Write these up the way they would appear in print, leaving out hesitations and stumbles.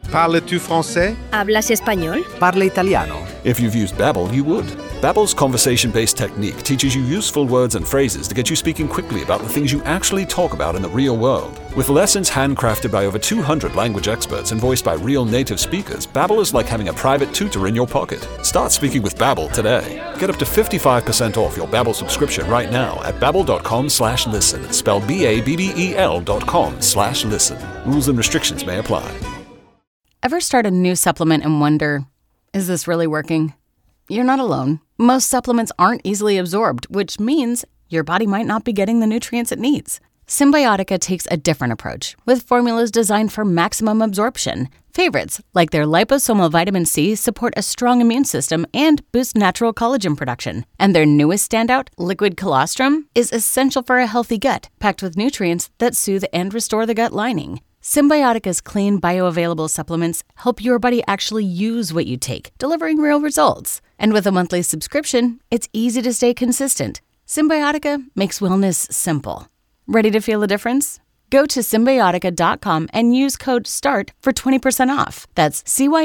Parles-tu français? ¿Hablas español? Parla italiano. If you've used Babbel, you would. Babbel's conversation-based technique teaches you useful words and phrases to get you speaking quickly about the things you actually talk about in the real world. With lessons handcrafted by over 200 language experts and voiced by real native speakers, Babbel is like having a private tutor in your pocket. Start speaking with Babbel today. Get up to 55% off your Babbel subscription right now at babbel.com/listen. Spelled BABBEL.com/listen. Rules and restrictions may apply. Ever start a new supplement and wonder, is this really working? You're not alone. Most supplements aren't easily absorbed, which means your body might not be getting the nutrients it needs. Symbiotica takes a different approach, with formulas designed for maximum absorption. Favorites, like their liposomal vitamin C, support a strong immune system and boost natural collagen production. And their newest standout, liquid colostrum, is essential for a healthy gut, packed with nutrients that soothe and restore the gut lining. Symbiotica's clean, bioavailable supplements help your body actually use what you take, delivering real results. And with a monthly subscription, it's easy to stay consistent. Symbiotica makes wellness simple. Ready to feel the difference? Go to Symbiotica.com and use code START for 20% off. That's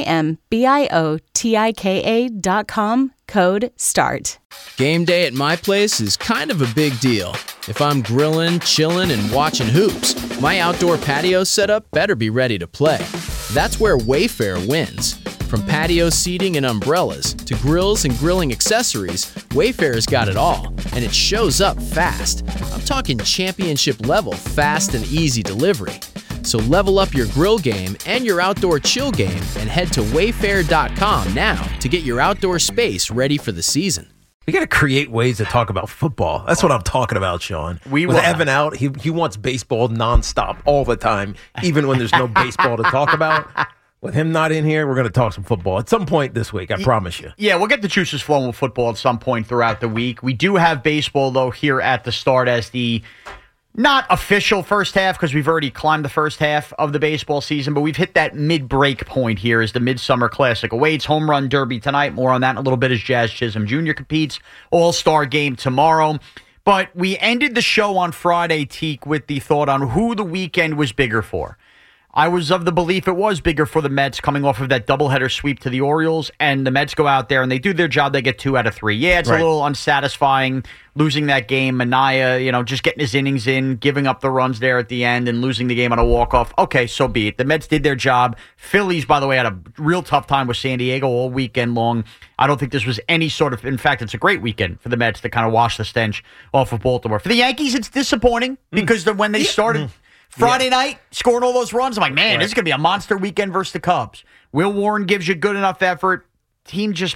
CYMBIOTIKA.com, code START. Game day at my place is kind of a big deal. If I'm grilling, chilling, and watching hoops, my outdoor patio setup better be ready to play. That's where Wayfair wins. From patio seating and umbrellas to grills and grilling accessories, Wayfair's got it all, and it shows up fast. I'm talking championship level fast and easy delivery. So level up your grill game and your outdoor chill game and head to wayfair.com now to get your outdoor space ready for the season. We got to create ways to talk about football. That's what I'm talking about, Sean. With Evan out, he wants baseball nonstop all the time, even when there's no baseball to talk about. With him not in here, we're going to talk some football at some point this week, I promise you. Yeah, we'll get the juices flowing with football at some point throughout the week. We do have baseball, though, here at the start as the not official first half, because we've already climbed the first half of the baseball season, but we've hit that mid-break point here as the Midsummer Classic awaits. Home Run Derby tonight. More on that in a little bit as Jazz Chisholm Jr. competes. All-Star game tomorrow. But we ended the show on Friday, Teak, with the thought on who the weekend was bigger for. I was of the belief it was bigger for the Mets coming off of that doubleheader sweep to the Orioles, and the Mets go out there and they do their job. They get 2 out of 3. Yeah, it's a little unsatisfying losing that game. Manaea, just getting his innings in, giving up the runs there at the end and losing the game on a walk-off. Okay, so be it. The Mets did their job. Phillies, by the way, had a real tough time with San Diego all weekend long. I don't think this was any sort of, in fact, it's a great weekend for the Mets to kind of wash the stench off of Baltimore. For the Yankees, it's disappointing because when they started Friday night, scoring all those runs, I'm like, man, this is going to be a monster weekend versus the Cubs. Will Warren gives you good enough effort. Team just,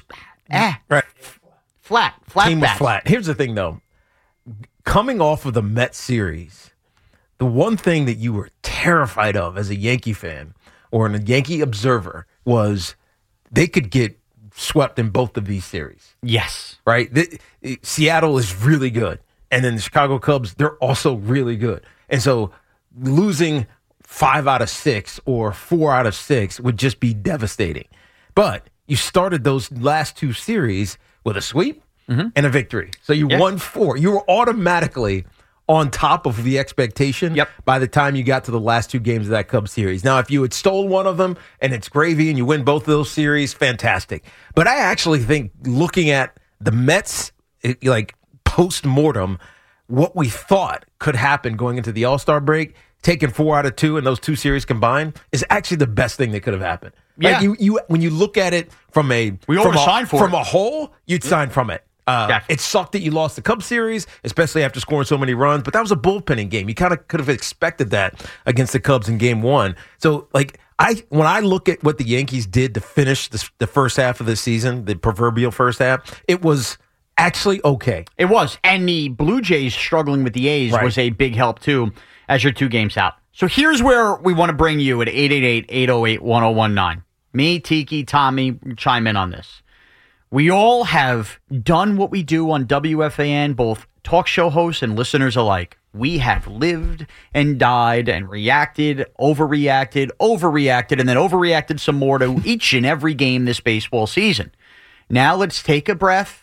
flat. Team was flat. Here's the thing, though. Coming off of the Mets series, the one thing that you were terrified of as a Yankee fan or a Yankee observer was they could get swept in both of these series. Yes. Right? Seattle is really good. And then the Chicago Cubs, they're also really good. And so losing 5 out of 6 or 4 out of 6 would just be devastating. But you started those last 2 series with a sweep and a victory. So you won 4. You were automatically on top of the expectation by the time you got to the last 2 games of that Cubs series. Now, if you had stole one of them and it's gravy and you win both of those series, fantastic. But I actually think looking at the Mets, post-mortem, what we thought could happen going into the All-Star break, taking 4 out of 2 in those 2 series combined, is actually the best thing that could have happened. Yeah. Like you when you look at it from a whole, you'd sign from it. It sucked that you lost the Cubs series, especially after scoring so many runs, but that was a bullpenning game. You kind of could have expected that against the Cubs in game 1. So, when I look at what the Yankees did to finish the first half of the season, the proverbial first half, it was actually okay. It was. And the Blue Jays struggling with the A's was a big help, too, as you're 2 games out. So here's where we want to bring you at 888-808-1019. Me, Tiki, Tommy, chime in on this. We all have done what we do on WFAN, both talk show hosts and listeners alike. We have lived and died and reacted, overreacted, and then overreacted some more to each and every game this baseball season. Now let's take a breath,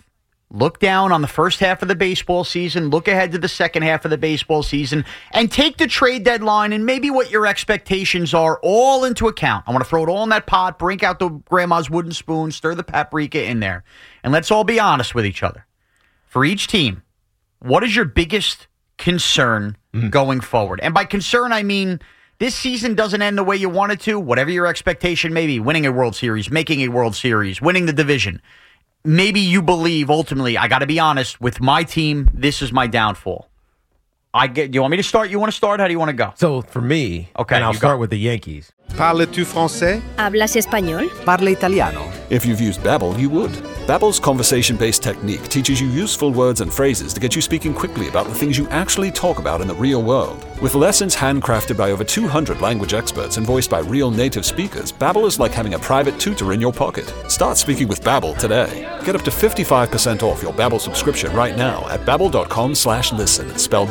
look down on the first half of the baseball season, look ahead to the second half of the baseball season, and take the trade deadline and maybe what your expectations are all into account. I want to throw it all in that pot, break out the grandma's wooden spoon, stir the paprika in there, and let's all be honest with each other. For each team, what is your biggest concern going forward? And by concern, I mean this season doesn't end the way you want it to, whatever your expectation may be, winning a World Series, making a World Series, winning the division. Maybe you believe, ultimately, I got to be honest, with my team, this is my downfall. Do you want me to start? You want to start? How do you want to go? So for me, okay, and I'll start with the Yankees. Parles-tu français? ¿Hablas español? Parla italiano. If you've used Babbel, you would. Babbel's conversation-based technique teaches you useful words and phrases to get you speaking quickly about the things you actually talk about in the real world. With lessons handcrafted by over 200 language experts and voiced by real native speakers, Babbel is like having a private tutor in your pocket. Start speaking with Babbel today. Get up to 55% off your Babbel subscription right now at babbel.com/listen. Spelled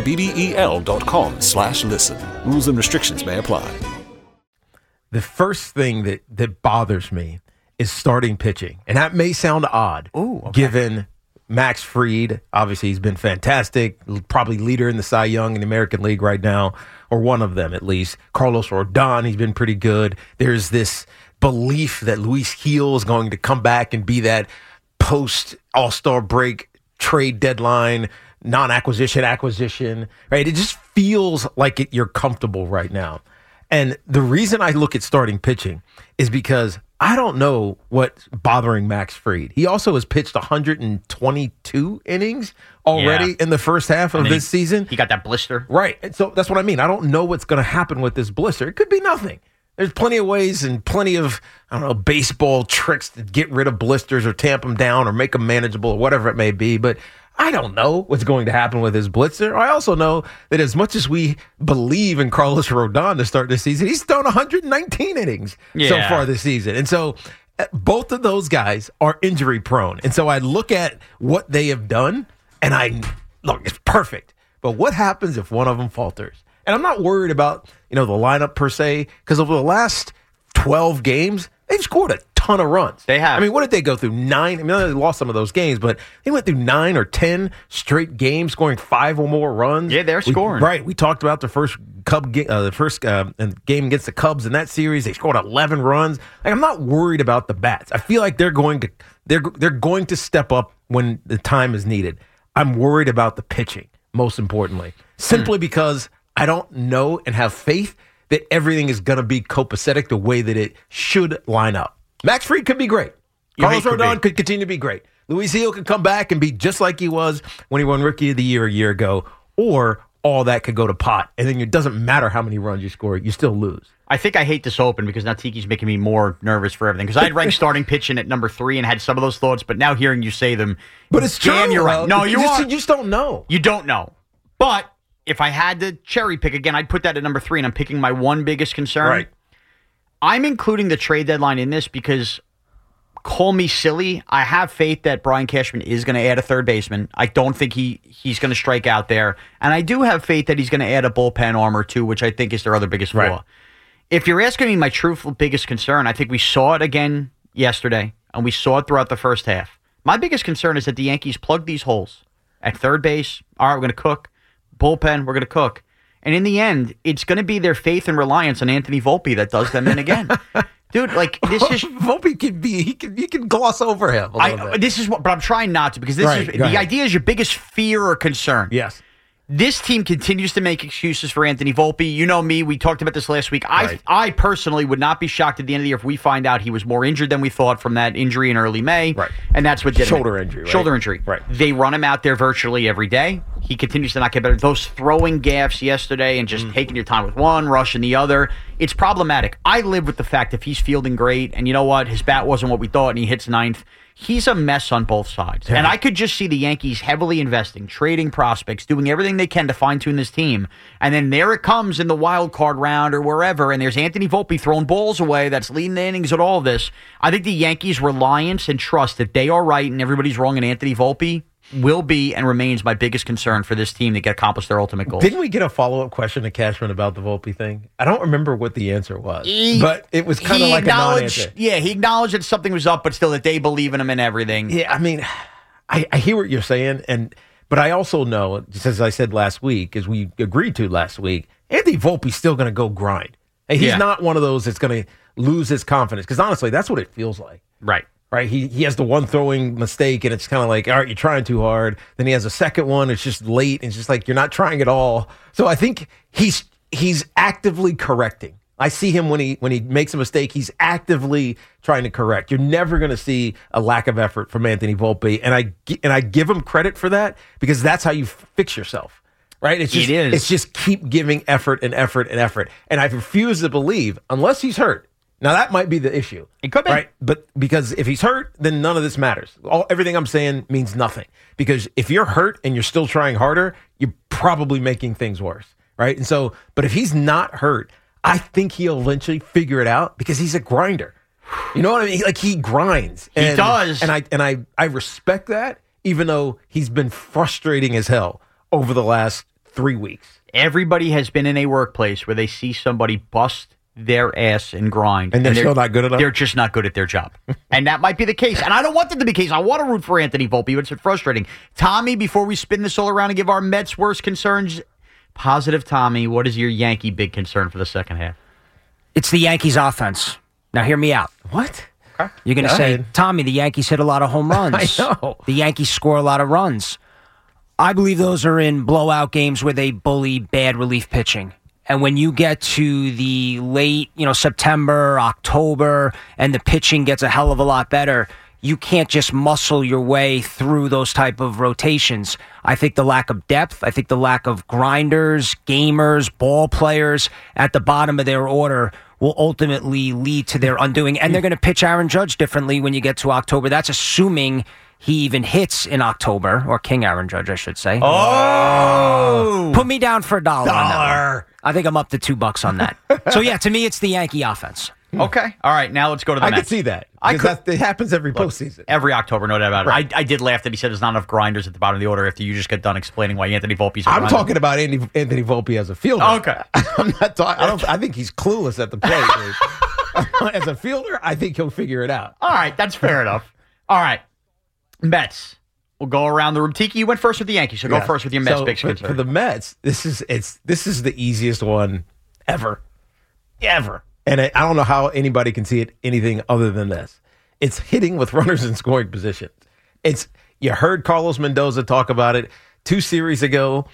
BABBEL.com/listen. Rules and restrictions may apply. The first thing that bothers me is starting pitching. And that may sound odd, given Max Fried. Obviously, he's been fantastic, probably leader in the Cy Young in the American League right now, or one of them at least. Carlos Rodon, he's been pretty good. There's this belief that Luis Gil is going to come back and be that post-All-Star break trade deadline, non-acquisition, right? It just feels like you're comfortable right now. And the reason I look at starting pitching is because I don't know what's bothering Max Fried. He also has pitched 122 innings already in the first half of this season. He got that blister. Right. And so that's what I mean. I don't know what's going to happen with this blister. It could be nothing. There's plenty of ways and plenty of, baseball tricks to get rid of blisters or tamp them down or make them manageable or whatever it may be. But I don't know what's going to happen with his blitzer. I also know that as much as we believe in Carlos Rodon to start this season, he's thrown 119 innings so far this season. And so both of those guys are injury prone. And so I look at what they have done and it's perfect. But what happens if one of them falters? And I'm not worried about, the lineup per se, because over the last 12 games, they've scored a ton of runs. They have. I mean, what did they go through? 9? They lost some of those games, but they went through 9 or 10 straight games, scoring 5 or more runs. Yeah, they're scoring. Right. We talked about the first game against the Cubs in that series. They scored 11 runs. I'm not worried about the bats. I feel like they're going to step up when the time is needed. I'm worried about the pitching, most importantly, simply because I don't know and have faith that everything is going to be copacetic the way that it should line up. Max Fried could be great. Carlos Rodon could continue to be great. Luis Gil could come back and be just like he was when he won Rookie of the Year a year ago, or all that could go to pot, and then it doesn't matter how many runs you score, you still lose. I think I hate this open because now Tiki's making me more nervous for everything. Because I had ranked starting pitching at number 3 and had some of those thoughts, but now hearing you say them, but it's true. You're right. No, you just don't know. You don't know. But if I had to cherry pick again, I'd put that at number 3, and I'm picking my one biggest concern. Right. I'm including the trade deadline in this because, call me silly, I have faith that Brian Cashman is going to add a third baseman. I don't think he's going to strike out there. And I do have faith that he's going to add a bullpen arm or two, which I think is their other biggest flaw. Right. If you're asking me my truthful biggest concern, I think we saw it again yesterday, and we saw it throughout the first half. My biggest concern is that the Yankees plug these holes. At third base, all right, we're going to cook. Bullpen, we're going to cook. And in the end, it's going to be their faith and reliance on Anthony Volpe that does them in again. Dude, this is Volpe you can gloss over him a little bit. This is what, but I'm trying not to, because the idea is your biggest fear or concern. Yes. This team continues to make excuses for Anthony Volpe. You know me. We talked about this last week. I personally would not be shocked at the end of the year if we find out he was more injured than we thought from that injury in early May. Right. And that's what did Shoulder injury. Right? Shoulder injury. Right. They run him out there virtually every day. He continues to not get better. Those throwing gaffes yesterday and just taking your time with one, rushing the other, it's problematic. I live with the fact if he's fielding great and you know what, his bat wasn't what we thought and he hits ninth, he's a mess on both sides. Yeah. And I could just see the Yankees heavily investing, trading prospects, doing everything they can to fine-tune this team. And then there it comes in the wild card round or wherever, and there's Anthony Volpe throwing balls away that's leading the innings at all this. I think the Yankees' reliance and trust that they are right and everybody's wrong in Anthony Volpe will be and remains my biggest concern for this team to get accomplish their ultimate goals. Didn't we get a follow-up question to Cashman about the Volpe thing? I don't remember what the answer was, but it was kind of like a non-answer. Yeah, he acknowledged that something was up, but still that they believe in him and everything. Yeah, I mean, I hear what you're saying, but I also know, just as I said last week, as we agreed to last week, Anthony Volpe's still going to go grind. And he's not one of those that's going to lose his confidence, because honestly, that's what it feels like. Right. He has the one throwing mistake, and it's kind of like, all right, you're trying too hard. Then he has a second one, it's just late, and it's just like you're not trying at all. So I think he's actively correcting. I see him when he makes a mistake, he's actively trying to correct. You're never going to see a lack of effort from Anthony Volpe, and I give him credit for that, because that's how you fix yourself. Right? It's just keep giving effort and effort and effort. And I refuse to believe, unless he's hurt. Now, that might be the issue. It could be. Right? But because if he's hurt, then none of this matters. Everything I'm saying means nothing. Because if you're hurt and you're still trying harder, you're probably making things worse. Right? And so, but if he's not hurt, I think he'll eventually figure it out, because he's a grinder. You know what I mean? Like, he grinds. He does. And I respect that, even though he's been frustrating as hell over the last 3 weeks. Everybody has been in a workplace where they see somebody bust their ass and grind. And they're still not good enough? They're just not good at their job. And that might be the case. And I don't want that to be the case. I want to root for Anthony Volpe, but it's frustrating. Tommy, before we spin this all around and give our Mets' worst concerns, positive Tommy, what is your Yankee big concern for the second half? It's the Yankees' offense. Now, hear me out. What? Okay. You're going to say, Tommy, the Yankees hit a lot of home runs. I know. The Yankees score a lot of runs. I believe those are in blowout games where they bully bad relief pitching. And when you get to the late, September, October, and the pitching gets a hell of a lot better, you can't just muscle your way through those type of rotations. I think the lack of depth, I think the lack of grinders, gamers, ball players at the bottom of their order will ultimately lead to their undoing. And they're going to pitch Aaron Judge differently when you get to October. That's assuming he even hits in October, or King Aaron Judge, I should say. Oh! Put me down for $1 on that one. I think I'm up to $2 on that. So, yeah, to me, it's the Yankee offense. Okay. All right. Now let's go to the I Mets. could see that. It happens every postseason. Every October, no doubt about it. Right. I did laugh that he said there's not enough grinders at the bottom of the order after you just got done explaining why Anthony Volpe's a grinder. I'm talking about Anthony Volpe as a fielder. Okay. I'm not talking. I think he's clueless at the plate. As a fielder, I think he'll figure it out. All right. That's fair enough. All right. Mets. We'll go around the room. Tiki, you went first with the Yankees, so go first with your Mets big concern. For the Mets, this is the easiest one ever. And I don't know how anybody can see it anything other than this. It's hitting with runners in scoring position. You heard Carlos Mendoza talk about it 2 series ago.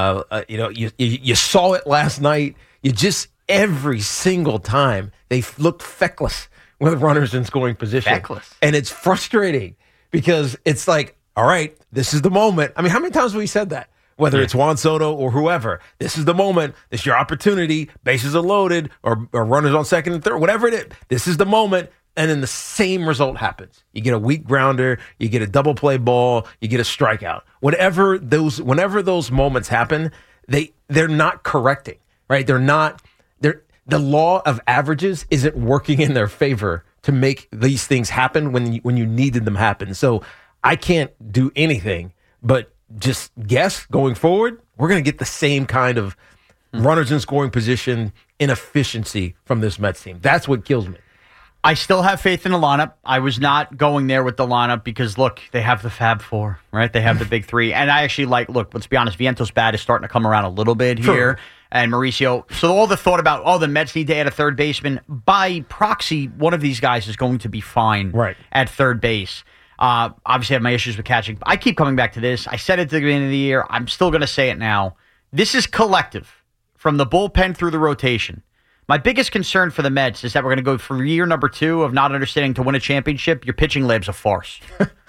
You saw it last night. You just every single time they looked feckless with runners in scoring position. Feckless. And it's frustrating because it's like, all right, this is the moment. I mean, how many times have we said that? Whether it's Juan Soto or whoever, this is the moment. This is your opportunity. Bases are loaded, or runners on second and third, whatever it is. This is the moment, and then the same result happens. You get a weak grounder, you get a double play ball, you get a strikeout. Whenever those moments happen, they're not correcting, right? The law of averages isn't working in their favor to make these things happen when you needed them happen. So I can't do anything but just guess going forward, we're going to get the same kind of runners in scoring position inefficiency from this Mets team. That's what kills me. I still have faith in the lineup. I was not going there with the lineup because, look, they have the Fab Four, right? They have the big three. And I actually let's be honest, Vientos bat is starting to come around a little bit here. Sure. And Mauricio. So all the thought about, the Mets need to add a third baseman. By proxy, one of these guys is going to be fine at third base. Obviously, I have my issues with catching. I keep coming back to this. I said it at the beginning of the year. I'm still going to say it now. This is collective, from the bullpen through the rotation. My biggest concern for the Mets is that we're going to go for year number 2 of not understanding to win a championship. Your pitching lab's a farce.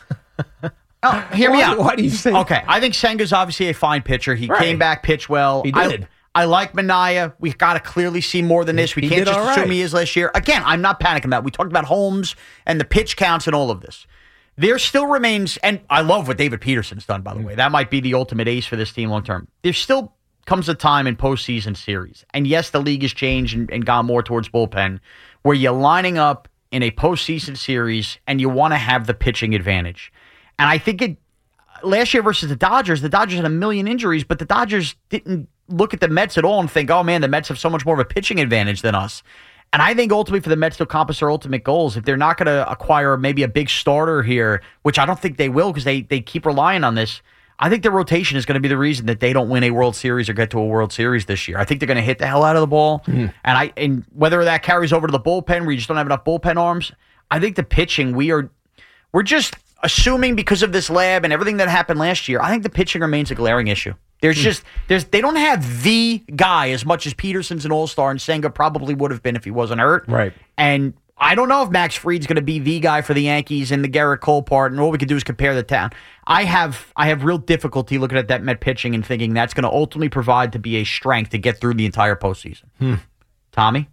Hear me out. Why do you say that? Okay, I think Senga's obviously a fine pitcher. He came back, pitched well. He did. I like Minaya. We've got to clearly see more than this. We can't just assume he is last year. Again, I'm not panicking about it. We talked about Holmes and the pitch counts and all of this. There still remains, and I love what David Peterson's done, by the way. That might be the ultimate ace for this team long term. There still comes a time in postseason series, and yes, the league has changed and gone more towards bullpen, where you're lining up in a postseason series and you want to have the pitching advantage. And I think last year versus the Dodgers had a million injuries, but the Dodgers didn't look at the Mets at all and think, oh man, the Mets have so much more of a pitching advantage than us. And I think ultimately for the Mets to accomplish their ultimate goals, if they're not going to acquire maybe a big starter here, which I don't think they will because they keep relying on this, I think their rotation is going to be the reason that they don't win a World Series or get to a World Series this year. I think they're going to hit the hell out of the ball. And whether that carries over to the bullpen where you just don't have enough bullpen arms, I think the pitching, we're just assuming because of this lab and everything that happened last year, I think the pitching remains a glaring issue. They don't have the guy as much as Peterson's an all-star and Senga probably would have been if he wasn't hurt. Right. And I don't know if Max Fried's going to be the guy for the Yankees and the Garrett Cole part, and all we can do is compare the town. I have real difficulty looking at that Met pitching and thinking that's going to ultimately provide to be a strength to get through the entire postseason. Tommy?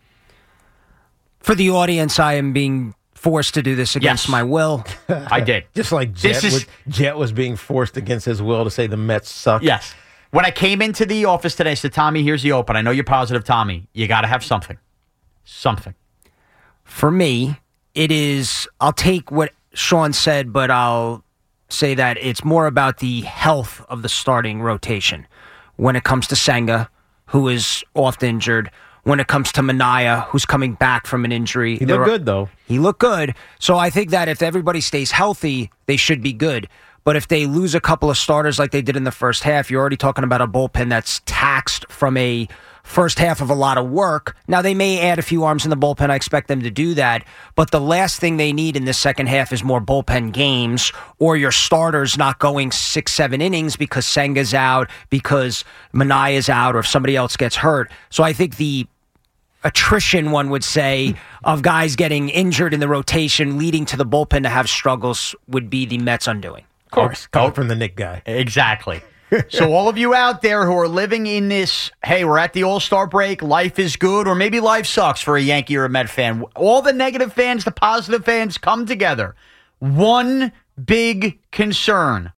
For the audience, I am being forced to do this against my will. I did. Just like Jet was being forced against his will to say the Mets suck. Yes. When I came into the office today, I said, Tommy, here's the open. I know you're positive, Tommy. You got to have something. Something. For me, it is, I'll take what Sean said, but I'll say that it's more about the health of the starting rotation. When it comes to Senga, who is oft injured, when it comes to Minaya, who's coming back from an injury. He looked good, though. He looked good. So I think that if everybody stays healthy, they should be good. But if they lose a couple of starters like they did in the first half, you're already talking about a bullpen that's taxed from a first half of a lot of work. Now, they may add a few arms in the bullpen. I expect them to do that. But the last thing they need in this second half is more bullpen games or your starters not going 6-7 innings because Senga's out, because Manaya's out, or if somebody else gets hurt. So I think the attrition, one would say, of guys getting injured in the rotation leading to the bullpen to have struggles would be the Mets' undoing. Of course, coming from the Nick guy. Exactly. So all of you out there who are living in this, hey, we're at the All-Star break, life is good, or maybe life sucks for a Yankee or a Met fan. All the negative fans, the positive fans come together. One big concern.